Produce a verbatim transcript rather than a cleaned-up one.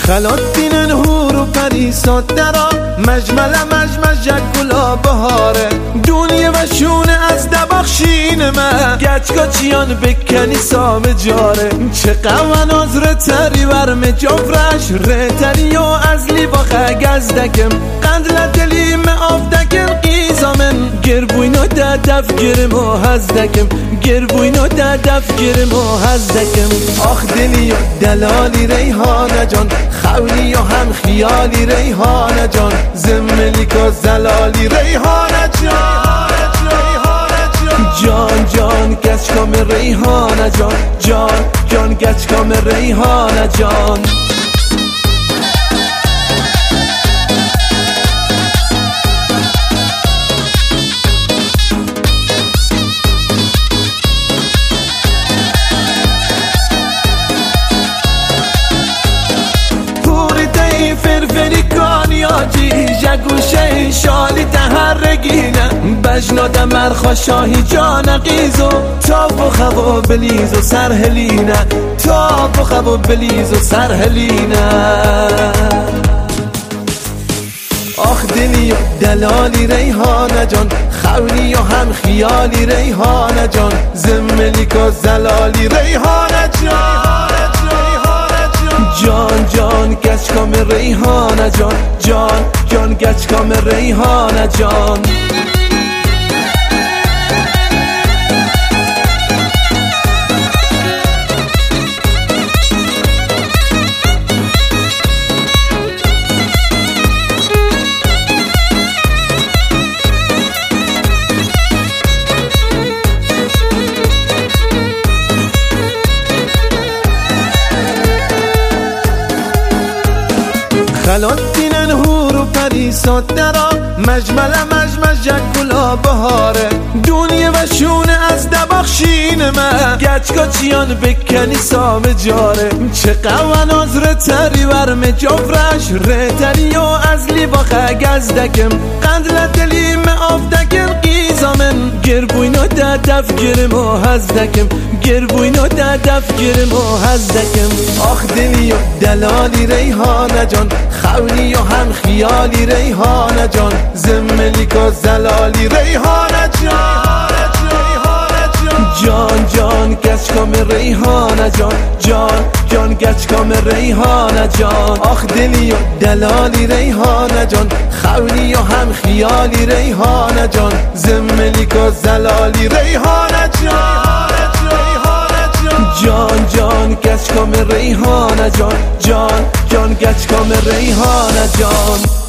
خلات بینن هور و پریسات درا مجمل مجمج گلا بهاره دونیه و شونه از دباخشین من گچگا چیان بکنی سام جاره چه قوان از رتری ورم جفرش رتری و از لیباخه گزدکم قندل دلیم آفدکم قیزامن گربوینو ده دف گرم و هزدکم گربوینو ده دف گرم و هزدکم آخ دلی و دلالی ریحانه جان خولی و هم خیالی ریحانه جان زملیک و زلالی ریحانه جان جان جان گچکام ریحانه جان جان جان گچکام ریحانه جان جگوشه شالی تهرگینه بجناد مرخا شاهی جان قیزو تاب و خوا بلیز و سرهلینه تاب و خوا بلیز و سرهلینه آخ دلی و دلالی ریحانه جان خولی و هم خیالی ریحانه جان زملیک و زلالی ریحانه جان جان جان گچکام ریحانه جان جان جان گچکام ریحانه جان خلات بینن هور و پریسات درا مجمل مجمج گلا بهاره دونیه و شونه از دباخشین من گچگا چیان بکنی سام جاره چه قوان از رتری ورم جفرش رتری و از لیباخه گزدکم قندل دلیم آفدکم قیزامن گربوینو ده دف گرم و هزدکم گربوینو ده دف گرم و هزدکم آخ دلی و دلالی ریحانه جان خولی و هم خیالی ریحانه جان زملیک و زلالی ریحانه جان جان جان گچکام ریحانه جان جان جان گچکام ریحانه جان آخ دلی و دلالی ریحانه جان خولی و هم خیالی ریحانه جان زملیک و زلالی ریحانه جان جان جان گچکام ریحانه جان جان جان گچکام ریحانه جان